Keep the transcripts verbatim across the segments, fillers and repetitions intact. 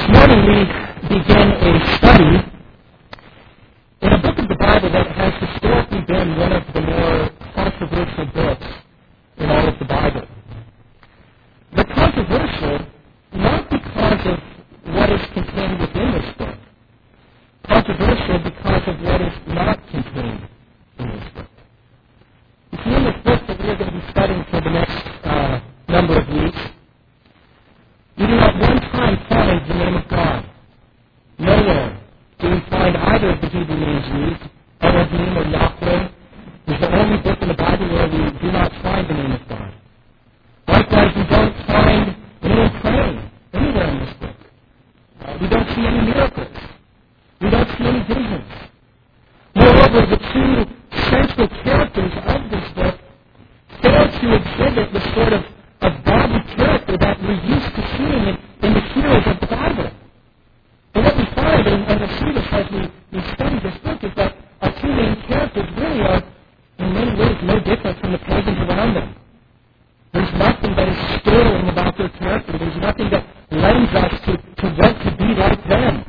This morning we begin a study in a book of the Bible that has historically been one of the more controversial books in all of the Bible. They're controversial not because of what is contained within this book. Controversial because of what is not contained in this book. You see, in this book that we're going to be studying for the next uh, number of weeks, we do not one time find the name of God. Nowhere do we find either of the Hebrew names used. Elohim or Yahweh is the only book in the Bible where we do not find the name of God. Likewise, we don't find anyone praying anywhere in this book. Uh, we don't see any miracles. We don't see any visions. Moreover, the two central characters of this book fail to exhibit the sort of, of godly character that we're used to seeing in, in the heroes of the Bible. And what we find, and, and we'll see this as we, we study this book, is that our two main characters really are, in many ways, no different from the pagans around them. There's nothing that is sterling about their character. There's nothing that lends us to, to want to be like them.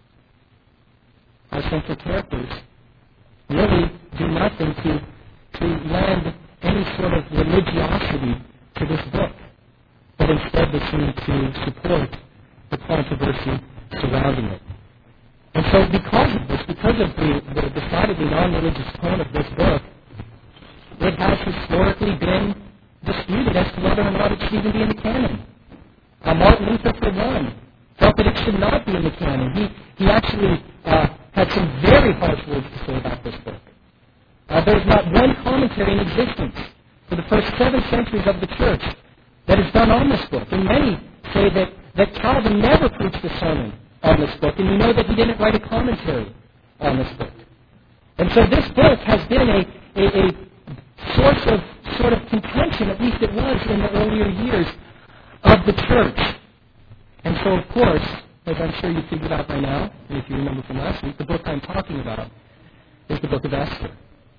Our central characters really do nothing to, to lend any sort of religiosity to this book, but instead they seem to support the controversy surrounding it. And so because of this, because of the, the decidedly non-religious tone of this book, it has historically been disputed as to whether or not it should even be in the canon. Uh, Martin Luther, for one, felt that it should not be in the canon. He, he actually uh, had some very harsh words to say about this book. Uh, there's not one commentary in existence for the first seven centuries of the church that is done on this book. And many say that, that Calvin never preached a sermon on this book, and we know that he didn't write a commentary on this book. And so this book has been a, a, a source of sort of contention, at least it was in the earlier years of the church. And so, of course, as I'm sure you figured out by now, and if you remember from last week, the book I'm talking about is the book of Esther.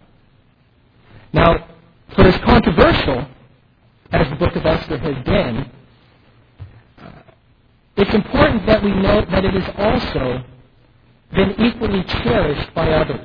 Now, for as controversial as the book of Esther has been, uh, it's important that we note that it has also been equally cherished by others.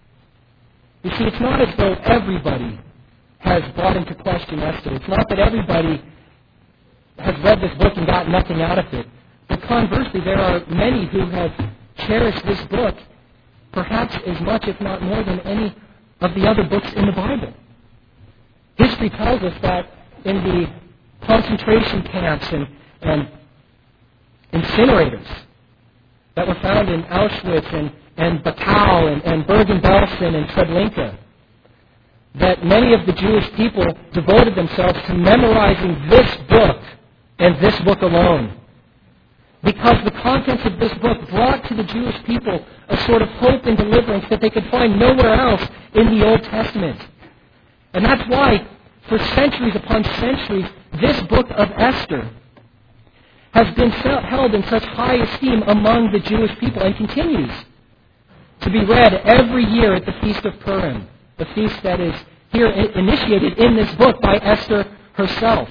You see, it's not as though everybody has brought into question Esther. It's not that everybody has read this book and got nothing out of it. But conversely, there are many who have cherished this book perhaps as much, if not more, than any of the other books in the Bible. History tells us that in the concentration camps and, and incinerators that were found in Auschwitz and, and Dachau and, and Bergen-Belsen and Treblinka, that many of the Jewish people devoted themselves to memorizing this book and this book alone. Because the contents of this book brought to the Jewish people a sort of hope and deliverance that they could find nowhere else in the Old Testament. And that's why, for centuries upon centuries, this book of Esther has been held in such high esteem among the Jewish people and continues to be read every year at the Feast of Purim, the feast that is here initiated in this book by Esther herself.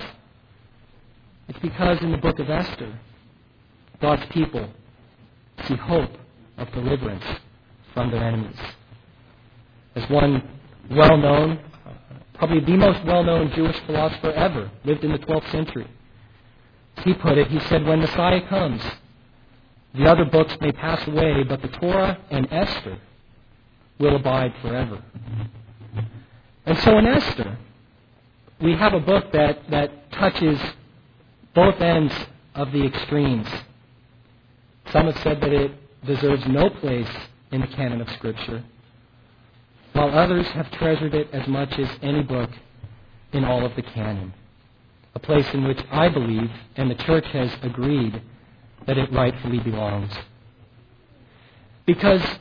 It's because in the book of Esther, God's people see hope of deliverance from their enemies. As one well-known, probably the most well-known Jewish philosopher ever, lived in the twelfth century, he put it, he said, when Messiah comes, the other books may pass away, but the Torah and Esther will abide forever. And so in Esther, we have a book that, that touches both ends of the extremes. Some have said that it deserves no place in the canon of Scripture, while others have treasured it as much as any book in all of the canon. A place in which I believe, and the Church has agreed, that it rightfully belongs. Because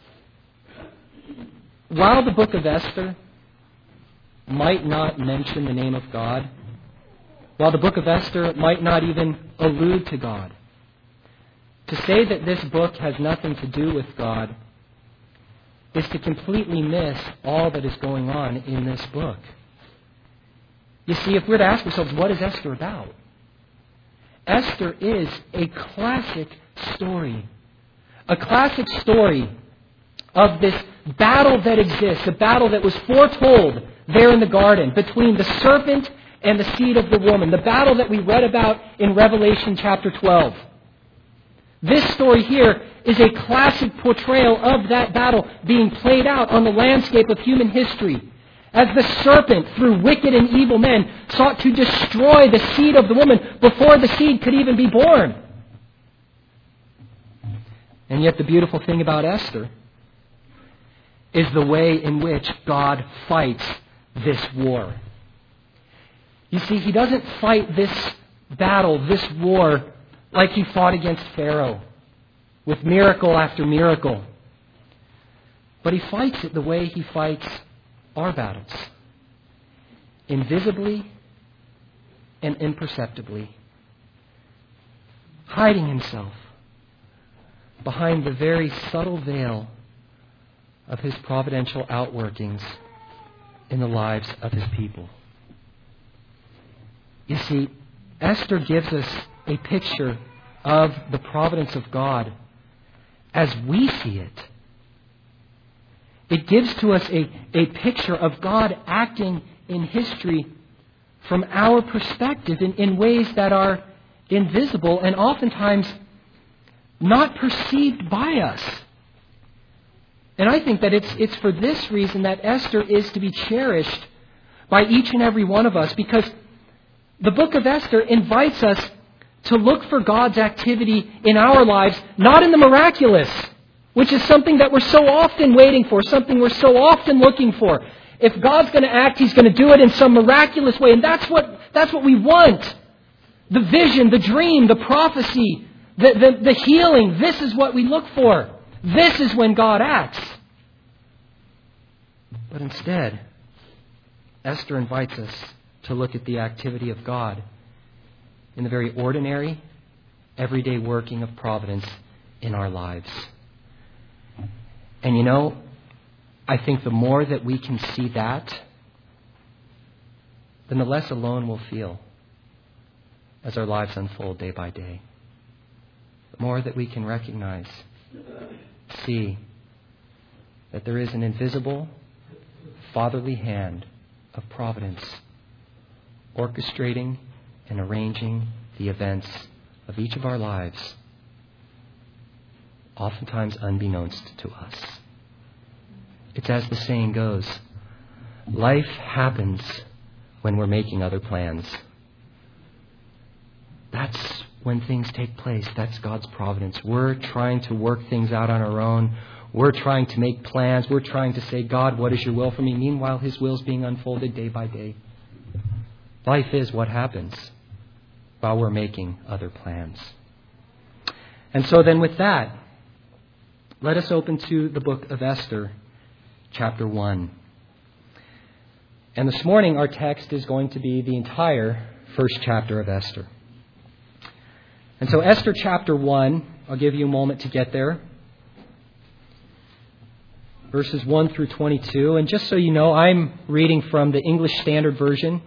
while the book of Esther might not mention the name of God, while the book of Esther might not even allude to God, to say that this book has nothing to do with God is to completely miss all that is going on in this book. You see, if we're to ask ourselves, what is Esther about? Esther is a classic story. A classic story of this battle that exists, a battle that was foretold there in the garden between the serpent and the seed of the woman, the battle that we read about in Revelation chapter twelve. This story here is a classic portrayal of that battle being played out on the landscape of human history, as the serpent, through wicked and evil men, sought to destroy the seed of the woman before the seed could even be born. And yet the beautiful thing about Esther is the way in which God fights this war. You see, He doesn't fight this battle, this war, like He fought against Pharaoh, with miracle after miracle. But He fights it the way He fights our battles, invisibly and imperceptibly, hiding Himself behind the very subtle veil of His providential outworkings in the lives of His people. You see, Esther gives us a picture of the providence of God as we see it. It gives to us a, a picture of God acting in history from our perspective in, in ways that are invisible and oftentimes not perceived by us. And I think that it's, it's for this reason that Esther is to be cherished by each and every one of us, because the book of Esther invites us to look for God's activity in our lives, not in the miraculous, which is something that we're so often waiting for, something we're so often looking for. If God's going to act, He's going to do it in some miraculous way. And that's what, that's what we want. The vision, the dream, the prophecy, the, the, the healing. This is what we look for. This is when God acts. But instead, Esther invites us to look at the activity of God in the very ordinary, everyday working of providence in our lives. And you know, I think the more that we can see that, then the less alone we'll feel as our lives unfold day by day. The more that we can recognize, see, that there is an invisible, fatherly hand of providence orchestrating and arranging the events of each of our lives, oftentimes unbeknownst to us. It's as the saying goes, life happens when we're making other plans. That's when things take place. That's God's providence. We're trying to work things out on our own. We're trying to make plans. We're trying to say, God, what is your will for me? Meanwhile, His will is being unfolded day by day. Life is what happens while we're making other plans. And so then with that, let us open to the book of Esther, chapter one. And this morning our text is going to be the entire first chapter of Esther. And so Esther chapter one, I'll give you a moment to get there. Verses one through twenty-two. And just so you know, I'm reading from the English Standard Version.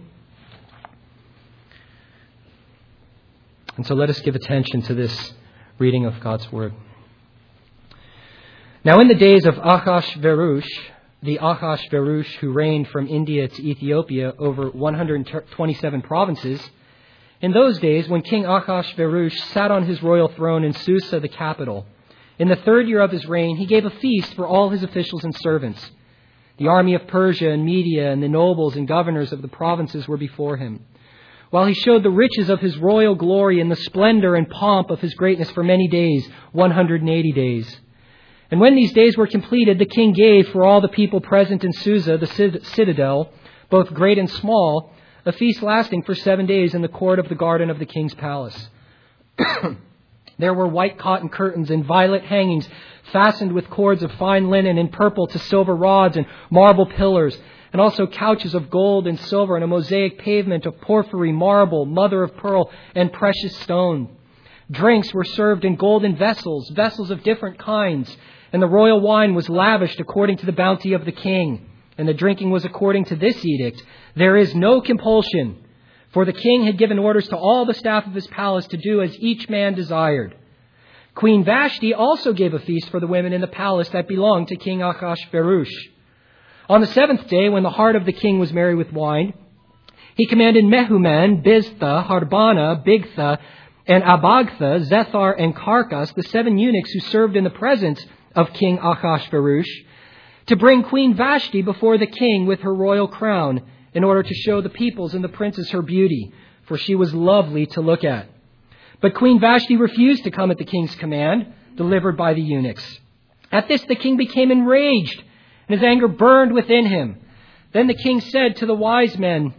And so let us give attention to this reading of God's Word. Now in the days of Ahasuerus, the Ahasuerus who reigned from India to Ethiopia over one hundred twenty-seven provinces, in those days when King Ahasuerus sat on his royal throne in Susa, the capital, in the third year of his reign, he gave a feast for all his officials and servants. The army of Persia and Media and the nobles and governors of the provinces were before him, while he showed the riches of his royal glory and the splendor and pomp of his greatness for many days, one hundred eighty days. And when these days were completed, the king gave for all the people present in Susa, the citadel, both great and small, a feast lasting for seven days in the court of the garden of the king's palace. There were white cotton curtains and violet hangings fastened with cords of fine linen and purple to silver rods and marble pillars, and also couches of gold and silver and a mosaic pavement of porphyry, marble, mother of pearl, and precious stone. Drinks were served in golden vessels, vessels of different kinds, and the royal wine was lavished according to the bounty of the king. And the drinking was according to this edict: there is no compulsion, for the king had given orders to all the staff of his palace to do as each man desired. Queen Vashti also gave a feast for the women in the palace that belonged to King Ahasuerus. On the seventh day, when the heart of the king was merry with wine, he commanded Mehuman, Biztha, Harbana, Bigtha, and Abagtha, Zethar, and Carcas, the seven eunuchs who served in the presence of King Ahasuerus, to bring Queen Vashti before the king with her royal crown, in order to show the peoples and the princes her beauty, for she was lovely to look at. But Queen Vashti refused to come at the king's command, delivered by the eunuchs. At this the king became enraged, and his anger burned within him. Then the king said to the wise men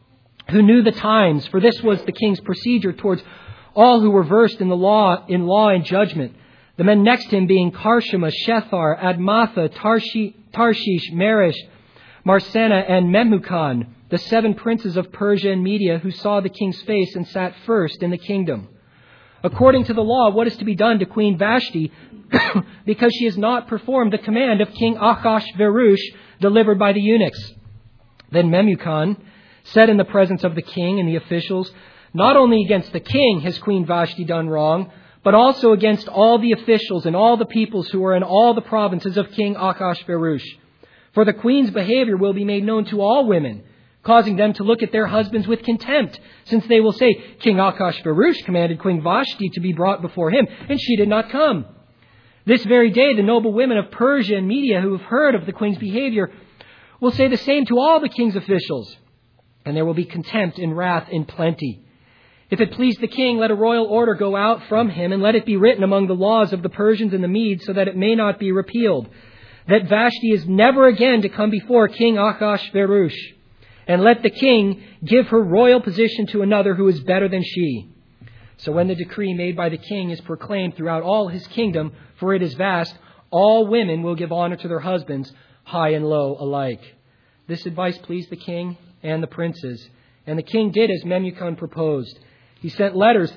who knew the times, for this was the king's procedure towards all who were versed in the law, in law and judgment, the men next to him being Karshima, Shethar, Admatha, Tarshi, Tarshish, Meresh, Marsena, and Memucan, the seven princes of Persia and Media, who saw the king's face and sat first in the kingdom. According to the law, what is to be done to Queen Vashti, because she has not performed the command of King Ahasuerus delivered by the eunuchs? Then Memucan said in the presence of the king and the officials, not only against the king has Queen Vashti done wrong, but also against all the officials and all the peoples who are in all the provinces of King Ahasuerus. For the queen's behavior will be made known to all women, causing them to look at their husbands with contempt, since they will say, King Ahasuerus commanded Queen Vashti to be brought before him, and she did not come. This very day, the noble women of Persia and Media who have heard of the queen's behavior will say the same to all the king's officials, and there will be contempt and wrath in plenty. If it please the king, let a royal order go out from him, and let it be written among the laws of the Persians and the Medes, so that it may not be repealed, that Vashti is never again to come before King Ahasuerus. And let the king give her royal position to another who is better than she. So when the decree made by the king is proclaimed throughout all his kingdom, for it is vast, all women will give honor to their husbands, high and low alike. This advice pleased the king and the princes. And the king did as Memucan proposed. He sent letters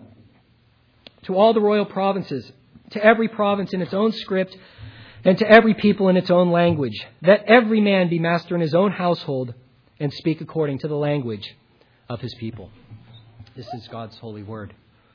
to all the royal provinces, to every province in its own script, and to every people in its own language, that every man be master in his own household, and speak according to the language of his people. This is God's holy word.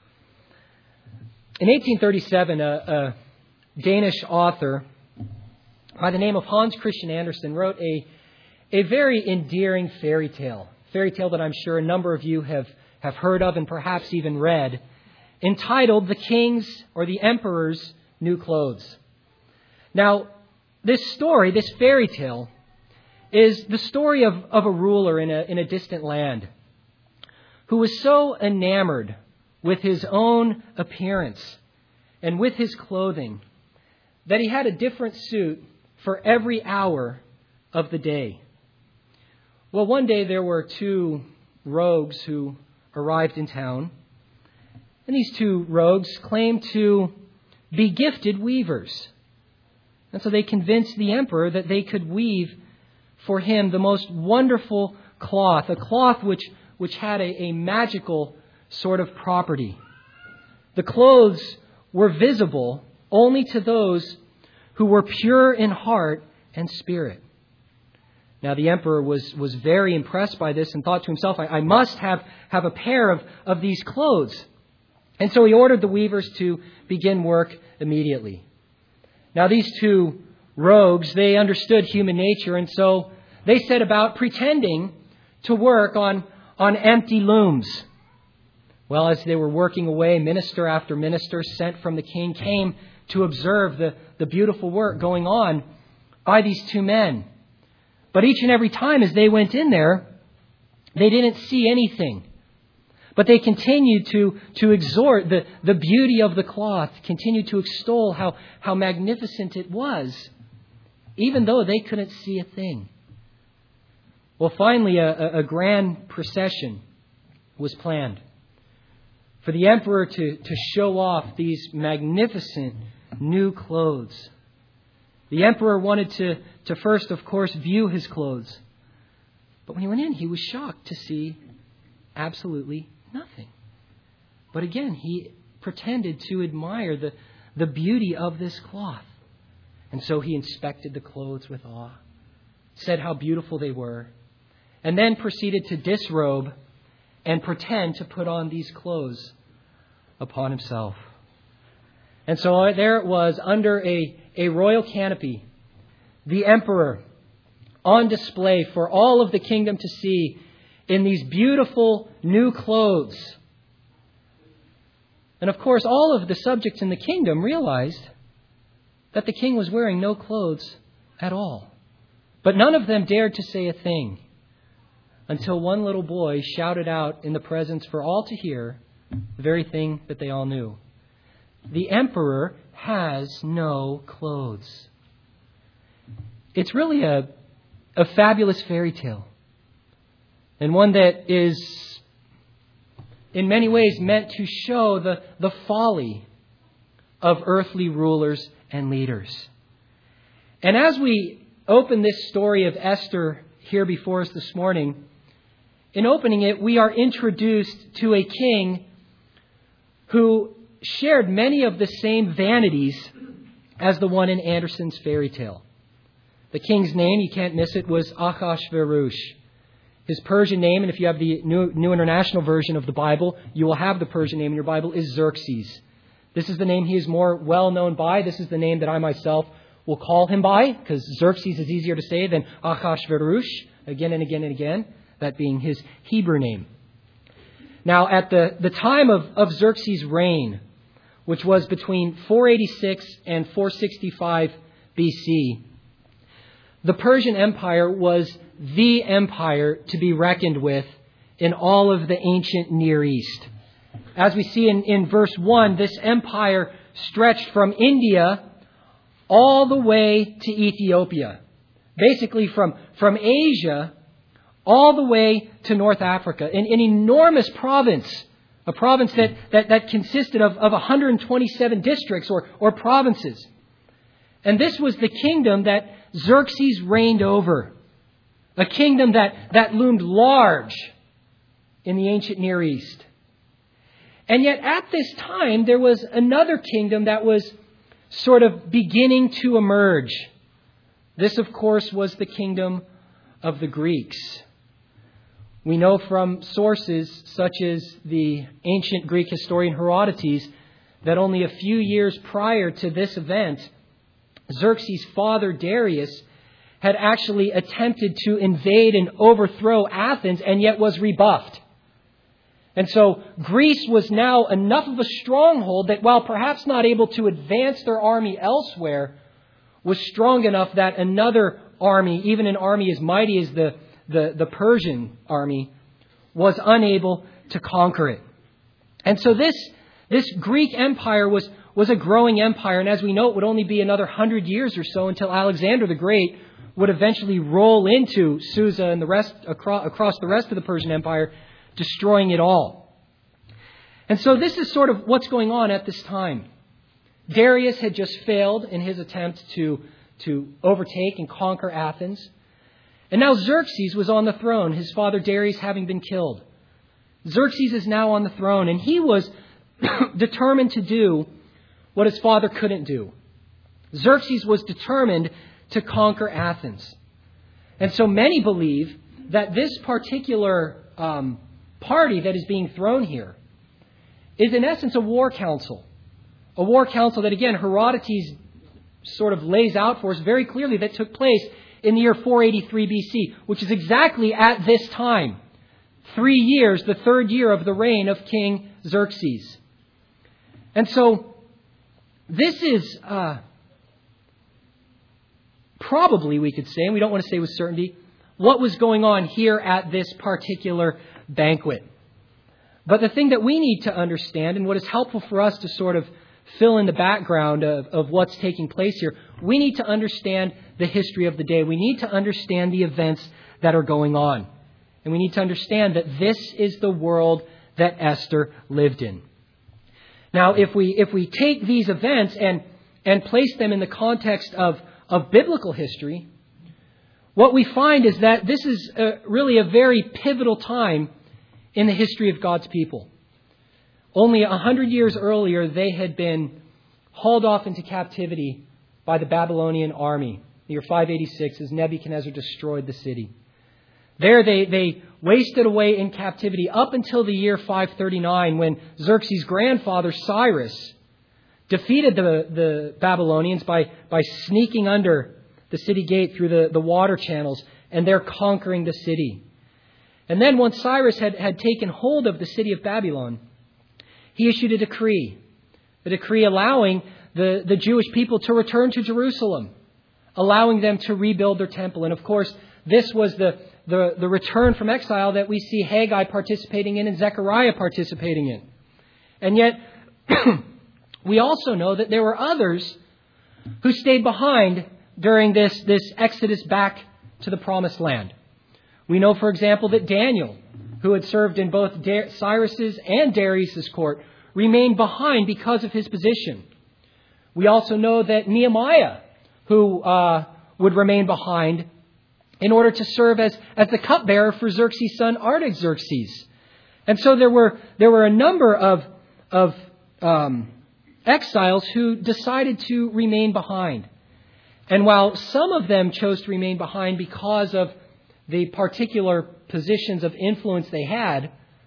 In eighteen thirty-seven, a, a Danish author by the name of Hans Christian Andersen wrote a, a very endearing fairy tale, fairy tale that I'm sure a number of you have, have heard of and perhaps even read, entitled The King's or the Emperor's New Clothes. Now, this story, this fairy tale, is the story of, of a ruler in a, in a distant land who was so enamored with his own appearance and with his clothing that he had a different suit for every hour of the day. Well, one day there were two rogues who arrived in town, and these two rogues claimed to be gifted weavers. And so they convinced the emperor that they could weave for him the most wonderful cloth, a cloth which, which had a, a magical sort of property. The clothes were visible only to those who were pure in heart and spirit. Now the emperor was, was very impressed by this and thought to himself, I, I must have, have a pair of, of these clothes. And so he ordered the weavers to begin work immediately. Now these two rogues, they understood human nature, and so they set about pretending to work on, on empty looms. Well, as they were working away, minister after minister sent from the king came to observe the, the beautiful work going on by these two men. But each and every time as they went in there, they didn't see anything. But they continued to, to exhort the, the beauty of the cloth, continued to extol how, how magnificent it was, even though they couldn't see a thing. Well, finally, a, a grand procession was planned for the emperor to, to show off these magnificent new clothes. The emperor wanted to, to first, of course, view his clothes. But when he went in, he was shocked to see absolutely nothing. But again, he pretended to admire the, the beauty of this cloth. And so he inspected the clothes with awe, said how beautiful they were, and then proceeded to disrobe and pretend to put on these clothes upon himself. And so there it was, under a, a royal canopy, the emperor on display for all of the kingdom to see in these beautiful new clothes. And of course, all of the subjects in the kingdom realized that the king was wearing no clothes at all. But none of them dared to say a thing until one little boy shouted out in the presence for all to hear the very thing that they all knew. The emperor has no clothes. It's really a, a fabulous fairy tale, and one that is in many ways meant to show the, the folly of earthly rulers and leaders. And as we open this story of Esther here before us this morning, in opening it, we are introduced to a king who shared many of the same vanities as the one in Anderson's fairy tale. The king's name, you can't miss it, was Ahasuerus. His Persian name, and if you have the New, New International Version of the Bible, you will have the Persian name in your Bible, is Xerxes. This is the name he is more well known by. This is the name that I myself will call him by, because Xerxes is easier to say than Ahasuerus, again and again and again, that being his Hebrew name. Now, at the, the time of, of Xerxes' reign, which was between four eighty-six and four sixty-five B C, the Persian Empire was the empire to be reckoned with in all of the ancient Near East. As we see in, in verse one, this empire stretched from India all the way to Ethiopia. Basically from, from Asia all the way to North Africa. An, an enormous province. A province that, that, that consisted of, of one hundred twenty-seven districts or, or provinces. And this was the kingdom that Xerxes reigned over. A kingdom that, that loomed large in the ancient Near East. And yet at this time, there was another kingdom that was sort of beginning to emerge. This, of course, was the kingdom of the Greeks. We know from sources such as the ancient Greek historian Herodotus that only a few years prior to this event, Xerxes' father Darius had actually attempted to invade and overthrow Athens and yet was rebuffed. And so Greece was now enough of a stronghold that while perhaps not able to advance their army elsewhere, was strong enough that another army, even an army as mighty as the, the, the Persian army, was unable to conquer it. And so this, this Greek empire was, was a growing empire. And as we know, it would only be another hundred years or so until Alexander the Great would eventually roll into Susa and the rest across, across the rest of the Persian Empire, destroying it all. And so this is sort of what's going on at this time. Darius had just failed in his attempt to, to overtake and conquer Athens. And now Xerxes was on the throne, his father Darius having been killed. Xerxes is now on the throne, and he was determined to do what his father couldn't do. Xerxes was determined to conquer Athens. And so many believe that this particular um, party that is being thrown here is in essence a war council. A war council that, again, Herodotus sort of lays out for us very clearly that took place in the year four eighty-three B C, which is exactly at this time. Three years, the third year of the reign of King Xerxes. And so this is uh, probably, we could say, and we don't want to say with certainty, what was going on here at this particular banquet. But the thing that we need to understand, and what is helpful for us to sort of fill in the background of, of what's taking place here, we need to understand the history of the day. We need to understand the events that are going on. And we need to understand that this is the world that Esther lived in. Now, if we if we take these events and, and place them in the context of, of biblical history, what we find is that this is a, really a very pivotal time in the history of God's people. Only a hundred years earlier, they had been hauled off into captivity by the Babylonian army. The year five eighty-six, as Nebuchadnezzar destroyed the city. There they, they wasted away in captivity up until the year five thirty-nine, when Xerxes' grandfather Cyrus defeated the, the Babylonians by, by sneaking under the city gate through the, the water channels, and they're conquering the city. And then once Cyrus had, had taken hold of the city of Babylon, he issued a decree, a decree allowing the, the Jewish people to return to Jerusalem, allowing them to rebuild their temple. And of course, this was the, the, the return from exile that we see Haggai participating in and Zechariah participating in. And yet, we also know that there were others who stayed behind during this, this exodus back to the promised land. We know, for example, that Daniel, who had served in both Cyrus's and Darius's court, remained behind because of his position. We also know that Nehemiah, who uh, would remain behind in order to serve as, as the cupbearer for Xerxes' son Artaxerxes. And so there were there were a number of of um, exiles who decided to remain behind. And while some of them chose to remain behind because of the particular positions of influence they had,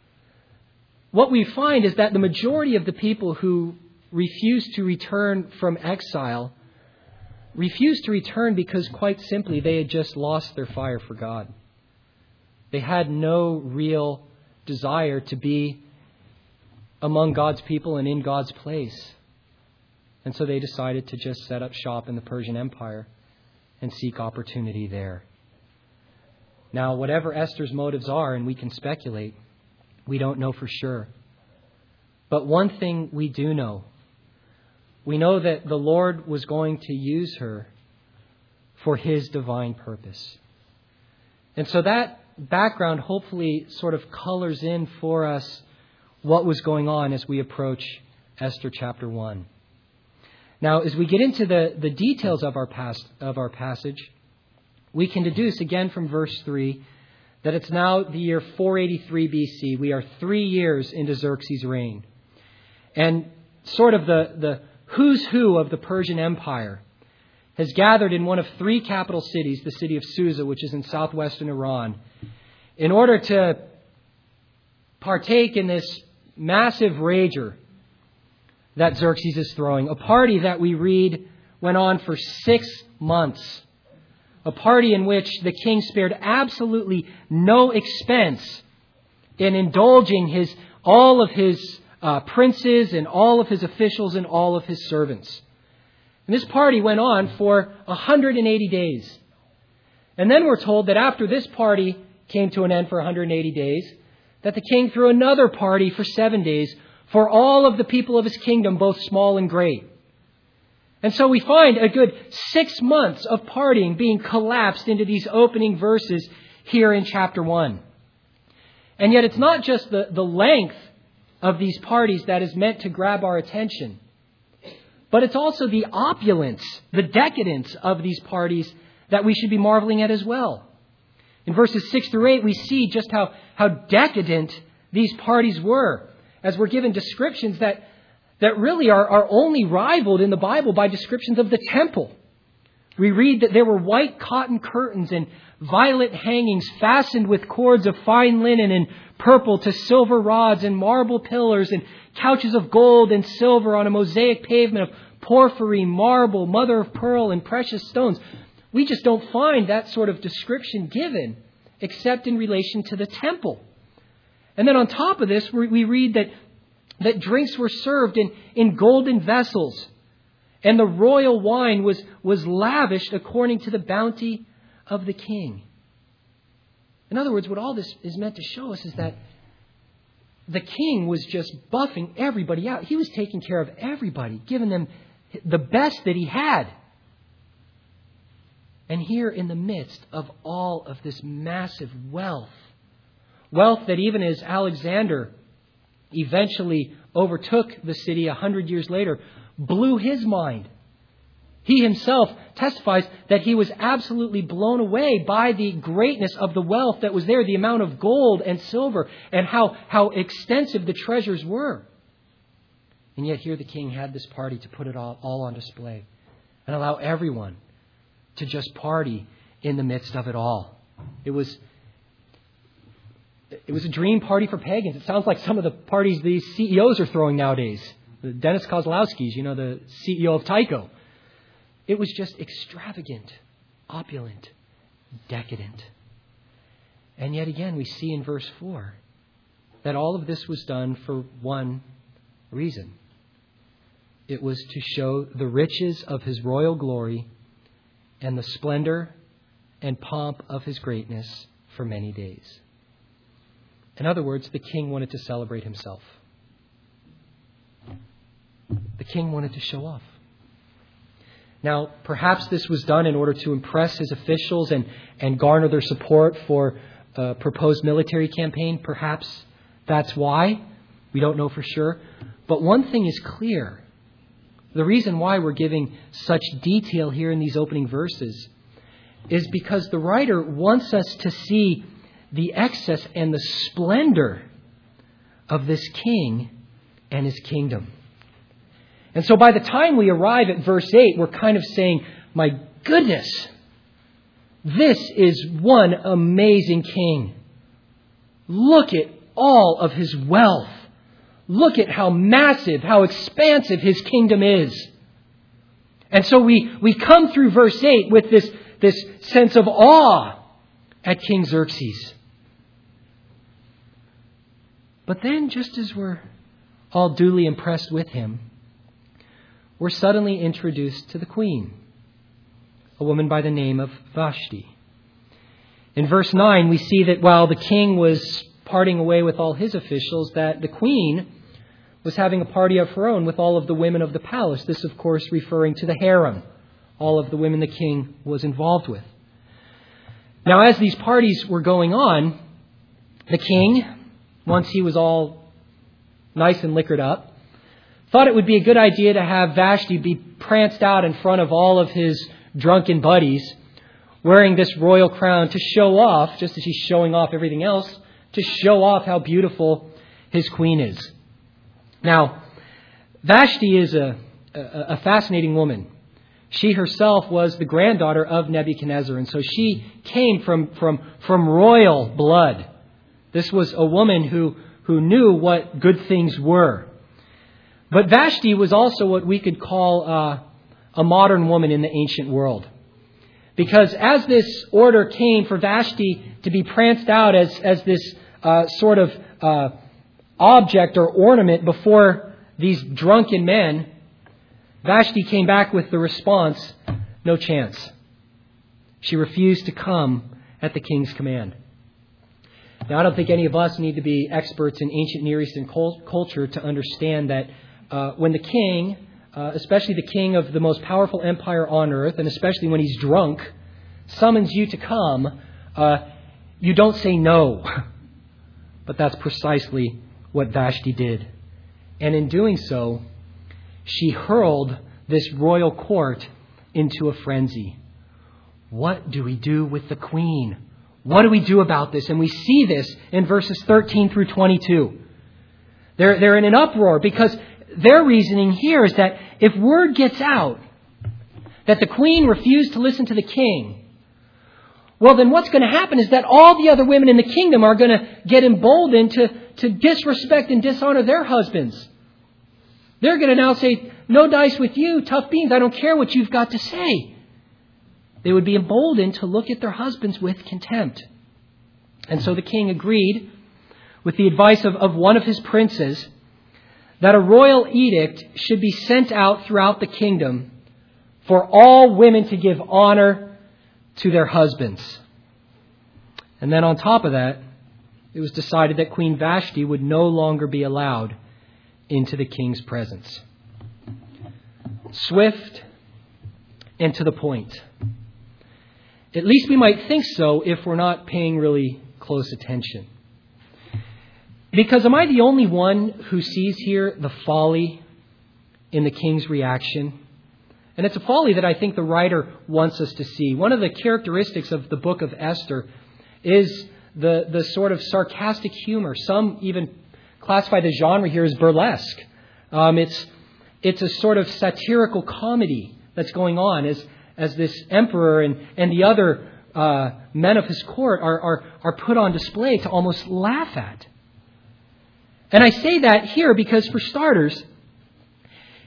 what we find is that the majority of the people who refused to return from exile refused to return because, quite simply, they had just lost their fire for God. They had no real desire to be among God's people and in God's place. And so they decided to just set up shop in the Persian Empire and seek opportunity there. Now, whatever Esther's motives are, and we can speculate, we don't know for sure. But one thing we do know. We know that the Lord was going to use her for His divine purpose. And so that background hopefully sort of colors in for us what was going on as we approach Esther chapter one. Now, as we get into the, the details of our past, of our passage, we can deduce again from verse three that it's now the year four eighty-three B C. We are three years into Xerxes' reign. And sort of the, the who's who of the Persian Empire has gathered in one of three capital cities, the city of Susa, which is in southwestern Iran, in order to partake in this massive rager that Xerxes is throwing. A party that we read went on for six months. A party in which the king spared absolutely no expense in indulging his all of his uh, princes and all of his officials and all of his servants. And this party went on for one hundred eighty days. And then we're told that after this party came to an end for one hundred eighty days, that the king threw another party for seven days for all of the people of his kingdom, both small and great. And so we find a good six months of partying being collapsed into these opening verses here in chapter one. And yet it's not just the, the length of these parties that is meant to grab our attention, but it's also the opulence, the decadence of these parties that we should be marveling at as well. In verses six through eight, we see just how, how decadent these parties were, as we're given descriptions that, that really are, are only rivaled in the Bible by descriptions of the temple. We read that there were white cotton curtains and violet hangings fastened with cords of fine linen and purple to silver rods and marble pillars and couches of gold and silver on a mosaic pavement of porphyry, marble, mother of pearl, and precious stones. We just don't find that sort of description given except in relation to the temple. And then on top of this, we read that, that drinks were served in, in golden vessels, and the royal wine was, was lavished according to the bounty of the king. In other words, what all this is meant to show us is that the king was just buffing everybody out. He was taking care of everybody, giving them the best that he had. And here in the midst of all of this massive wealth, wealth that even as Alexander eventually overtook the city a hundred years later, blew his mind. He himself testifies that he was absolutely blown away by the greatness of the wealth that was there, the amount of gold and silver, and how, how extensive the treasures were. And yet here the king had this party to put it all, all on display and allow everyone to just party in the midst of it all. It was, it was a dream party for pagans. It sounds like some of the parties these C E Os are throwing nowadays. the Dennis Kozlowski's, you know, the C E O of Tyco. It was just extravagant, opulent, decadent. And yet again, we see in verse four that all of this was done for one reason. It was to show the riches of his royal glory and the splendor and pomp of his greatness for many days. In other words, the king wanted to celebrate himself. The king wanted to show off. Now, perhaps this was done in order to impress his officials and, and garner their support for a proposed military campaign. Perhaps that's why. We don't know for sure. But one thing is clear. The reason why we're giving such detail here in these opening verses is because the writer wants us to see the excess and the splendor of this king and his kingdom. And so by the time we arrive at verse eight, we're kind of saying, my goodness, this is one amazing king. Look at all of his wealth. Look at how massive, how expansive his kingdom is. And so we, we come through verse eight with this, this sense of awe at King Xerxes. But then, just as we're all duly impressed with him, we're suddenly introduced to the queen, a woman by the name of Vashti. In verse nine, we see that while the king was parting away with all his officials, that the queen was having a party of her own with all of the women of the palace. This, of course, referring to the harem, all of the women the king was involved with. Now, as these parties were going on, the king, once he was all nice and liquored up, thought it would be a good idea to have Vashti be pranced out in front of all of his drunken buddies, wearing this royal crown to show off, just as he's showing off everything else, to show off how beautiful his queen is. Now, Vashti is a, a, a fascinating woman. She herself was the granddaughter of Nebuchadnezzar, and so she came from, from, from royal blood. This was a woman who, who knew what good things were. But Vashti was also what we could call uh, a modern woman in the ancient world. Because as this order came for Vashti to be pranced out as, as this uh, sort of uh, object or ornament before these drunken men, Vashti came back with the response, no chance. She refused to come at the king's command. Now, I don't think any of us need to be experts in ancient Near Eastern culture to understand that uh, when the king, uh, especially the king of the most powerful empire on earth, and especially when he's drunk, summons you to come, uh, you don't say no. But that's precisely what Vashti did. And in doing so, she hurled this royal court into a frenzy. What do we do with the queen? What do we do about this? And we see this in verses thirteen through twenty-two. They're, they're in an uproar because their reasoning here is that if word gets out that the queen refused to listen to the king, well, then what's going to happen is that all the other women in the kingdom are going to get emboldened to, to disrespect and dishonor their husbands. They're going to now say, no dice with you, tough beans, I don't care what you've got to say. They would be emboldened to look at their husbands with contempt. And so the king agreed, with the advice of, of one of his princes, that a royal edict should be sent out throughout the kingdom for all women to give honor to their husbands. And then on top of that, it was decided that Queen Vashti would no longer be allowed into the king's presence. Swift and to the point. At least we might think so if we're not paying really close attention. Because am I the only one who sees here the folly in the king's reaction? And it's a folly that I think the writer wants us to see. One of the characteristics of the book of Esther is the, the sort of sarcastic humor. Some even classify the genre here as burlesque. Um, it's, it's a sort of satirical comedy that's going on as, as this emperor and, and the other uh, men of his court are, are, are put on display to almost laugh at. And I say that here because, for starters,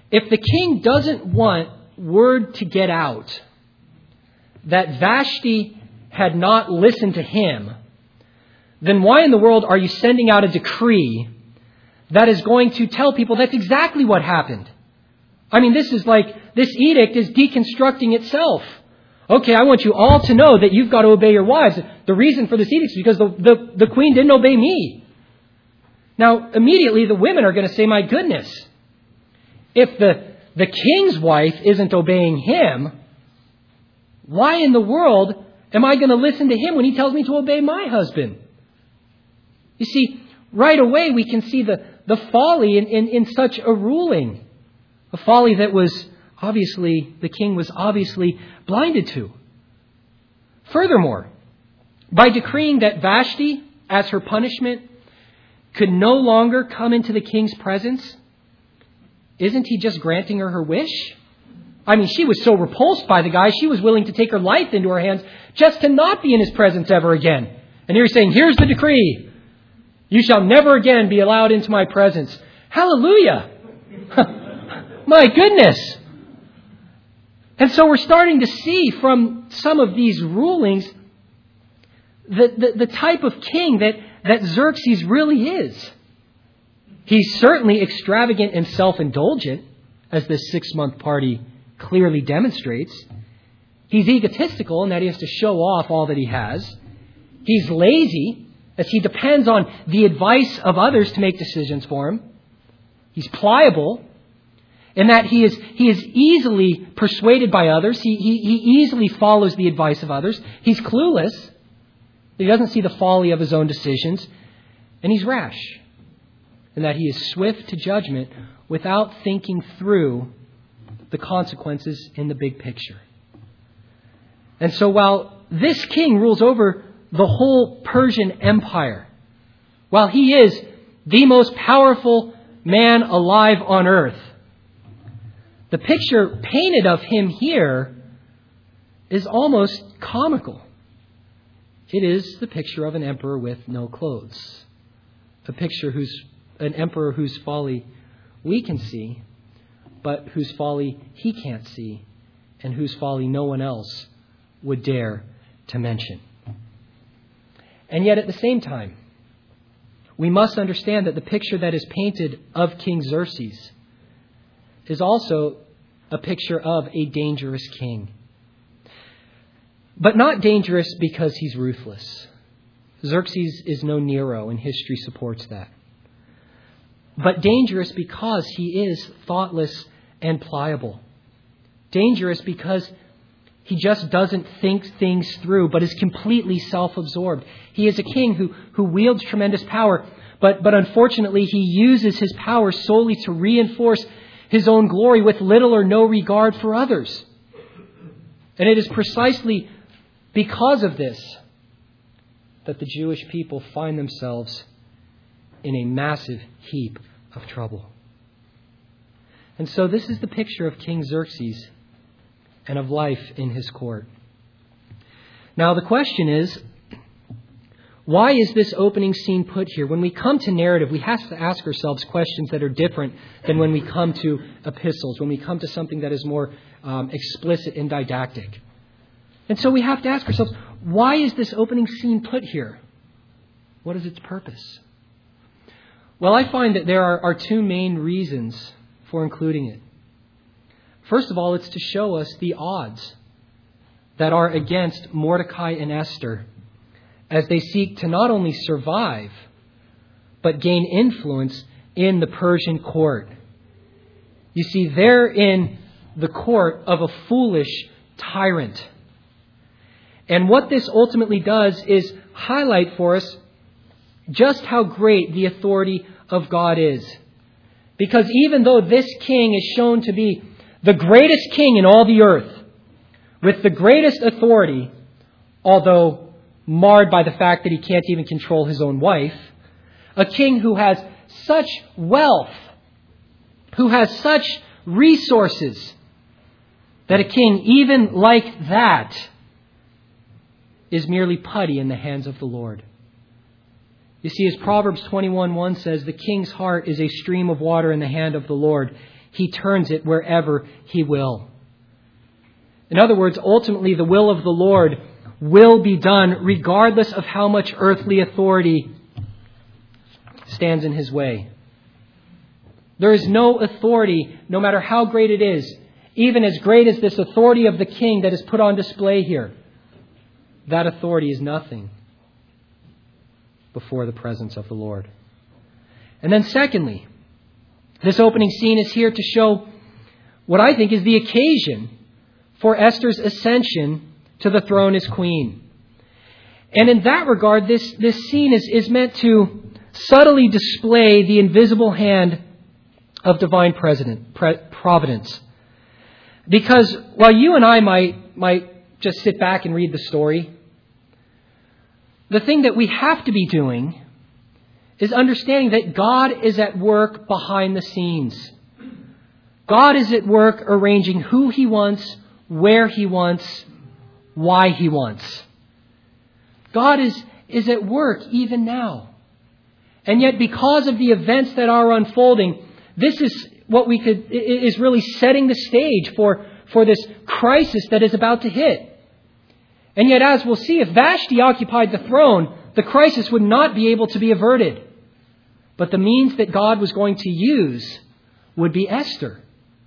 if the king doesn't want word to get out that Vashti had not listened to him, then why in the world are you sending out a decree that is going to tell people that's exactly what happened? I mean, this is like, this edict is deconstructing itself. Okay, I want you all to know that you've got to obey your wives. The reason for this edict is because the, the, the queen didn't obey me. Now, immediately the women are going to say, my goodness, if the, the king's wife isn't obeying him, why in the world am I going to listen to him when he tells me to obey my husband? You see, right away we can see the, the folly in, in, in such a ruling. A folly that was obviously, the king was obviously blinded to. Furthermore, by decreeing that Vashti, as her punishment, could no longer come into the king's presence, isn't he just granting her her wish? I mean, she was so repulsed by the guy, she was willing to take her life into her hands just to not be in his presence ever again. And here he's saying, here's the decree. You shall never again be allowed into my presence. Hallelujah! My goodness! And so we're starting to see from some of these rulings the, the, the type of king that, that Xerxes really is. He's certainly extravagant and self-indulgent, as this six-month party clearly demonstrates. He's egotistical in that he has to show off all that he has. He's lazy, as he depends on the advice of others to make decisions for him. He's pliable, in that he is he is easily persuaded by others. He, he, he easily follows the advice of others. He's clueless. He doesn't see the folly of his own decisions. And he's rash, in that he is swift to judgment without thinking through the consequences in the big picture. And so while this king rules over the whole Persian Empire, while he is the most powerful man alive on earth, the picture painted of him here is almost comical. It is the picture of an emperor with no clothes. A picture whose, an emperor whose folly we can see, but whose folly he can't see, and whose folly no one else would dare to mention. And yet at the same time, we must understand that the picture that is painted of King Xerxes is also a picture of a dangerous king. But not dangerous because he's ruthless. Xerxes is no Nero, and history supports that. But dangerous because he is thoughtless and pliable. Dangerous because he just doesn't think things through, but is completely self-absorbed. He is a king who, who wields tremendous power, but, but unfortunately he uses his power solely to reinforce his own glory with little or no regard for others. And it is precisely because of this that the Jewish people find themselves in a massive heap of trouble. And so this is the picture of King Xerxes and of life in his court. Now the question is, why is this opening scene put here? When we come to narrative, we have to ask ourselves questions that are different than when we come to epistles, when we come to something that is more um, explicit and didactic. And so we have to ask ourselves, why is this opening scene put here? What is its purpose? Well, I find that there are, are two main reasons for including it. First of all, it's to show us the odds that are against Mordecai and Esther as they seek to not only survive, but gain influence in the Persian court. You see, they're in the court of a foolish tyrant. And what this ultimately does is highlight for us just how great the authority of God is. Because even though this king is shown to be the greatest king in all the earth, with the greatest authority, although marred by the fact that he can't even control his own wife, a king who has such wealth, who has such resources, that a king even like that is merely putty in the hands of the Lord. You see, as Proverbs twenty-one one says, the king's heart is a stream of water in the hand of the Lord. He turns it wherever He will. In other words, ultimately the will of the Lord will be done regardless of how much earthly authority stands in His way. There is no authority, no matter how great it is, even as great as this authority of the king that is put on display here. That authority is nothing before the presence of the Lord. And then secondly, this opening scene is here to show what I think is the occasion for Esther's ascension to the throne as queen. And in that regard, this, this scene is, is meant to subtly display the invisible hand of divine president, pre, providence. Because while you and I might, might just sit back and read the story, the thing that we have to be doing is understanding that God is at work behind the scenes. God is at work arranging who He wants, where He wants, why He wants. God is, is at work even now. And yet because of the events that are unfolding, this is what we could, is really setting the stage for, for this crisis that is about to hit. And yet, as we'll see, if Vashti occupied the throne, the crisis would not be able to be averted. But the means that God was going to use would be Esther.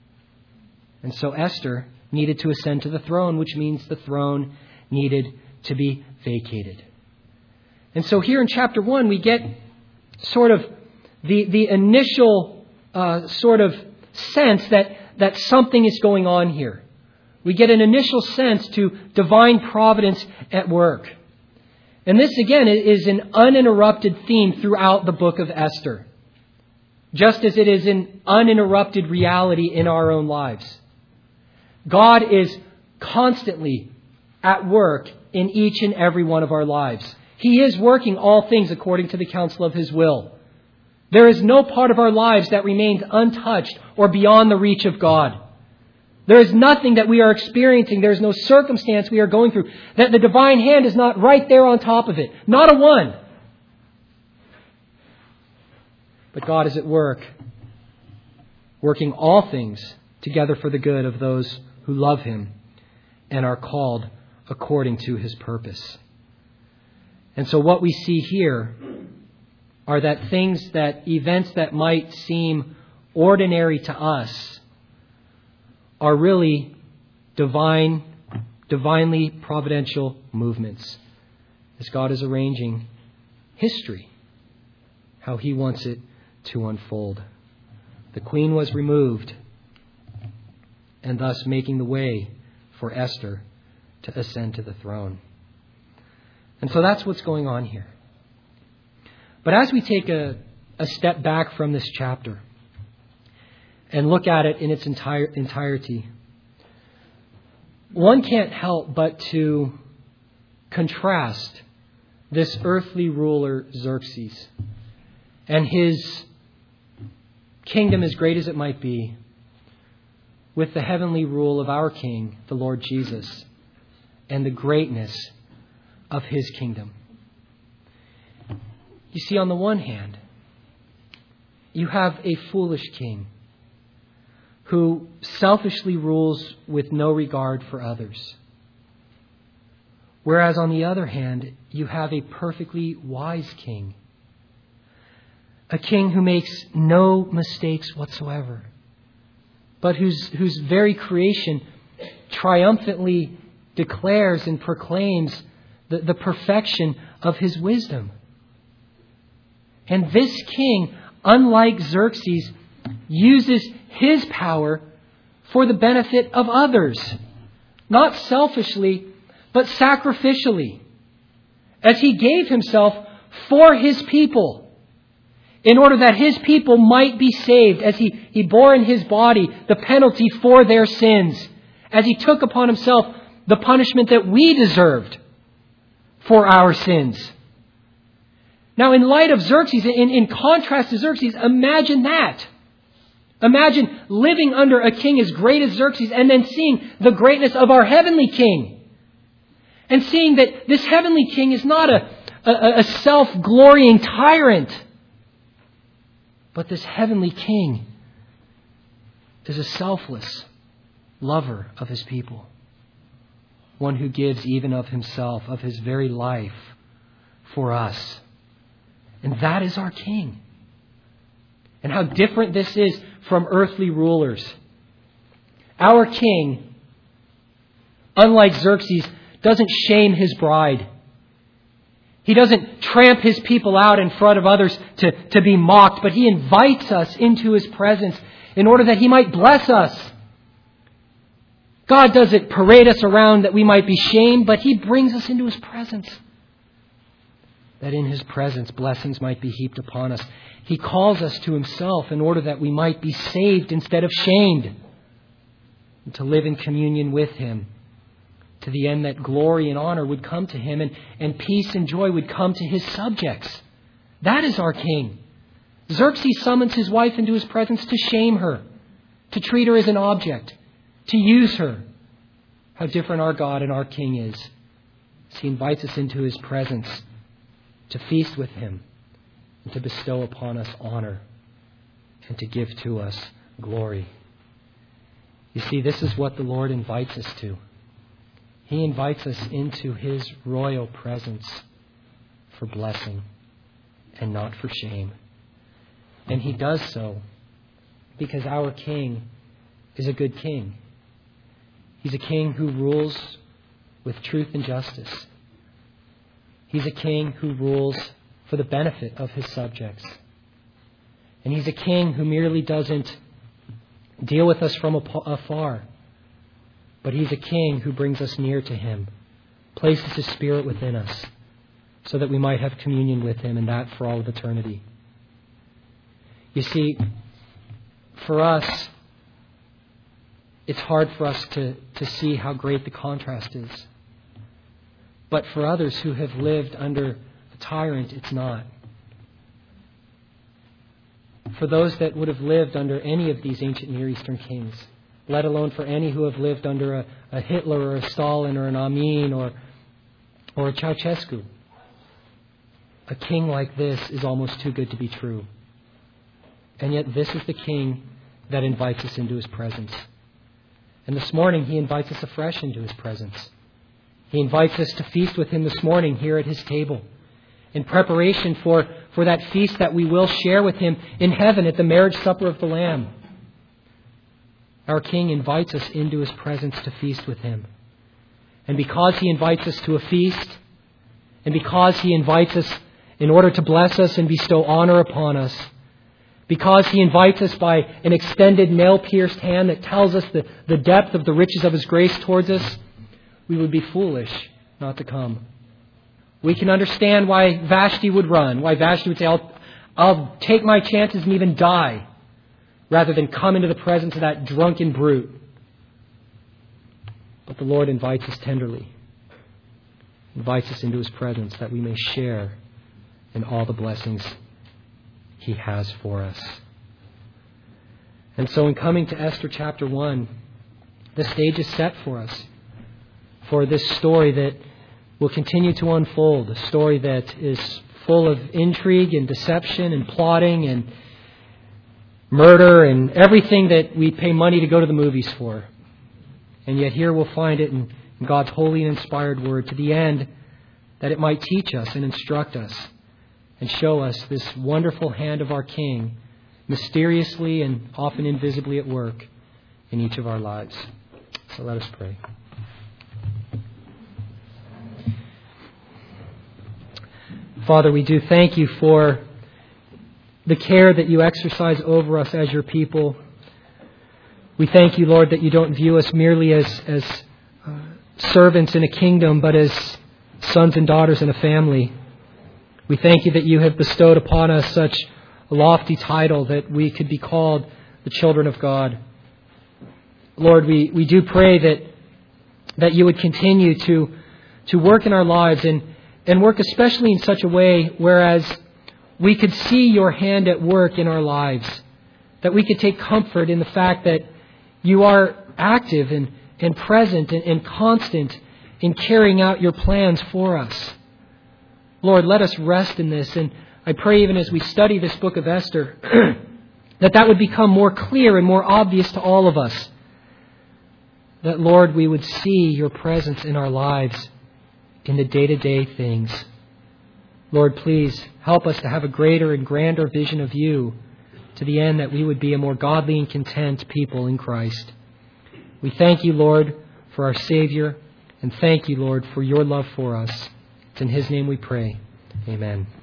And so Esther needed to ascend to the throne, which means the throne needed to be vacated. And so here in chapter one, we get sort of the, the initial uh, sort of sense that, that something is going on here. We get an initial sense to divine providence at work. And this, again, is an uninterrupted theme throughout the book of Esther, just as it is an uninterrupted reality in our own lives. God is constantly at work in each and every one of our lives. He is working all things according to the counsel of His will. There is no part of our lives that remains untouched or beyond the reach of God. There is nothing that we are experiencing. There is no circumstance we are going through that the divine hand is not right there on top of it. Not a one. But God is at work, working all things together for the good of those who love Him and are called according to His purpose. And so what we see here are that things, that events that might seem ordinary to us are really divine, divinely providential movements as God is arranging history, how He wants it to unfold. The queen was removed, and thus making the way for Esther to ascend to the throne. And so that's what's going on here. But as we take a, a step back from this chapter and look at it in its entire entirety, one can't help but to contrast this earthly ruler Xerxes and his kingdom, as great as it might be, with the heavenly rule of our King, the Lord Jesus, and the greatness of His kingdom. You see, on the one hand, you have a foolish king who selfishly rules with no regard for others. Whereas on the other hand, you have a perfectly wise king. A king who makes no mistakes whatsoever, but whose, whose very creation triumphantly declares and proclaims the, the perfection of His wisdom. And this king, unlike Xerxes, uses his power for the benefit of others. Not selfishly, but sacrificially. As he gave himself for his people, in order that his people might be saved, as he, he bore in his body the penalty for their sins, as he took upon himself the punishment that we deserved for our sins. Now, in light of Xerxes, in, in contrast to Xerxes, imagine that. Imagine living under a king as great as Xerxes and then seeing the greatness of our heavenly king. And seeing that this heavenly king is not a, a, a self-glorying tyrant, but this heavenly king is a selfless lover of His people. One who gives even of Himself, of His very life for us. And that is our King. And how different this is from earthly rulers. Our King, unlike Xerxes, doesn't shame His bride. He doesn't tramp His people out in front of others to, to be mocked, but He invites us into His presence in order that He might bless us. God doesn't parade us around that we might be shamed, but He brings us into His presence, that in His presence blessings might be heaped upon us. He calls us to Himself in order that we might be saved instead of shamed, and to live in communion with Him, to the end that glory and honor would come to Him, and, and peace and joy would come to His subjects. That is our King. Xerxes summons his wife into his presence to shame her, to treat her as an object, to use her. How different our God and our King is. He invites us into His presence to feast with Him and to bestow upon us honor and to give to us glory. You see, this is what the Lord invites us to. He invites us into His royal presence for blessing and not for shame. And He does so because our King is a good King. He's a King who rules with truth and justice. He's a King who rules for the benefit of His subjects. And He's a King who merely doesn't deal with us from afar, but He's a King who brings us near to Him, places His Spirit within us, so that we might have communion with Him, and that for all of eternity. You see, for us, it's hard for us to, to see how great the contrast is. But for others who have lived under a tyrant, it's not. For those that would have lived under any of these ancient Near Eastern kings, let alone for any who have lived under a, a Hitler or a Stalin or an Amin or, or a Ceausescu, a king like this is almost too good to be true. And yet this is the King that invites us into His presence. And this morning He invites us afresh into His presence. He invites us to feast with Him this morning here at His table, in preparation for, for that feast that we will share with Him in heaven at the marriage supper of the Lamb. Our King invites us into His presence to feast with Him. And because He invites us to a feast, and because He invites us in order to bless us and bestow honor upon us, because He invites us by an extended nail-pierced hand that tells us the, the depth of the riches of His grace towards us, we would be foolish not to come. We can understand why Vashti would run, why Vashti would say, I'll, I'll take my chances and even die, rather than come into the presence of that drunken brute. But the Lord invites us tenderly, invites us into His presence that we may share in all the blessings He has for us. And so in coming to Esther chapter one, the stage is set for us for this story that will continue to unfold, a story that is full of intrigue and deception and plotting and murder and everything that we pay money to go to the movies for. And yet here we'll find it in God's holy and inspired Word, to the end that it might teach us and instruct us and show us this wonderful hand of our King, mysteriously and often invisibly at work in each of our lives. So let us pray. Father, we do thank You for the care that You exercise over us as Your people. We thank You, Lord, that You don't view us merely as, as uh, servants in a kingdom, but as sons and daughters in a family. We thank You that You have bestowed upon us such a lofty title that we could be called the children of God. Lord, we, we do pray that that You would continue to, to work in our lives and, and work especially in such a way whereas we could see Your hand at work in our lives, that we could take comfort in the fact that You are active and, and present and, and constant in carrying out Your plans for us. Lord, let us rest in this. And I pray even as we study this book of Esther, that that would become more clear and more obvious to all of us. That, Lord, we would see your presence in our lives in the day-to-day things. Lord, please help us to have a greater and grander vision of you, to the end that we would be a more godly and content people in Christ. We thank you, Lord, for our Savior, and thank you, Lord, for your love for us. It's in his name we pray. Amen.